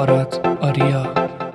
آراد آریا.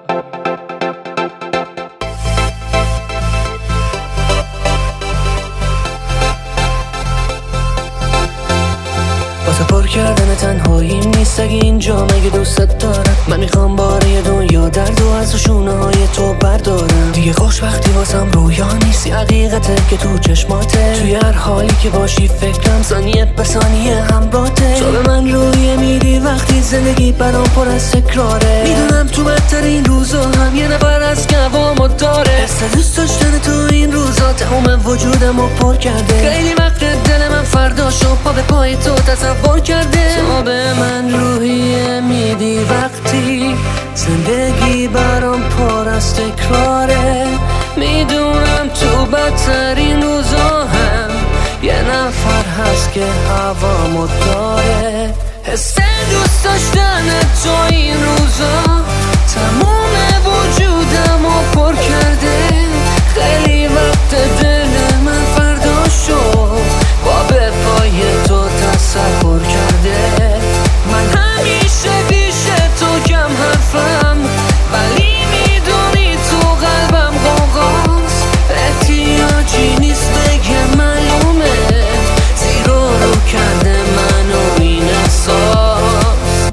واسه پر کردن تنهاییم نیست اگه اینجا مگه دوستت دارم. من میخوام باره دنیا درد و از شونه های تو بردارم. دیگه خوشبختی واسم رویا نیست، حقیقته که تو چشماته. توی هر حالی که باشی فکرم ثانیه به ثانیه همراهته. تو به من رویه میدی وقتی زندگی برام پر از تکراره. میدونم تو بدترین روزا هم یه نفر از قوامو داره. حس دوست داشتن تو این روزا تمام وجودمو پر کرده. خیلی وقت دل من فرداشو پا به پای تو تصور کرده. تو به من روحیه میدی وقتی زندگی برام پر از تکراره. میدونم تو بدترین روزا هم یه نفر هست که هوامو داره. حس دوست داشتن تو این روزا تمام وجودمو پر کرده. خیلی وقت دل من فردا شد با به پای تو تصور کرده. من همیشه پیش تو کم حرفم ولی میدونی تو قلبم غوغاست. احتیاجی نیست بگم معلومه زیرو رو کرده منو این احساس.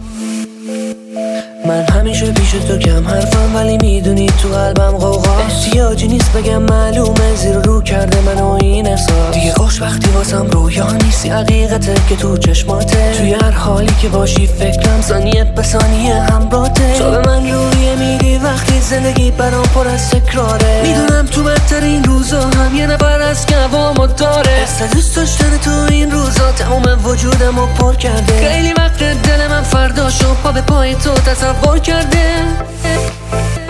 من همیشه پیش تو کم حرفم ولی میدونی تو قلبم غوغاست. احتیاجی نیست بگم معلومه زیرو رو کرده منو این احساس. دیگه خوشبختی واسم رویا نیست، حقیقته که تو چشماته. توی هر حالی که باشی فکرم ثانیه به ثانیه همراهته. تو به من رویه میدی وقتی زندگی برام پر از تکراره. میدونم تو بدترین روزا هم یه نفر از قوامو داره. حس دوست داشتن تو این روزا تمام وجودمو پر کرده. خیلی وقت دل من فرداشو پا به پای تو تصور کرده.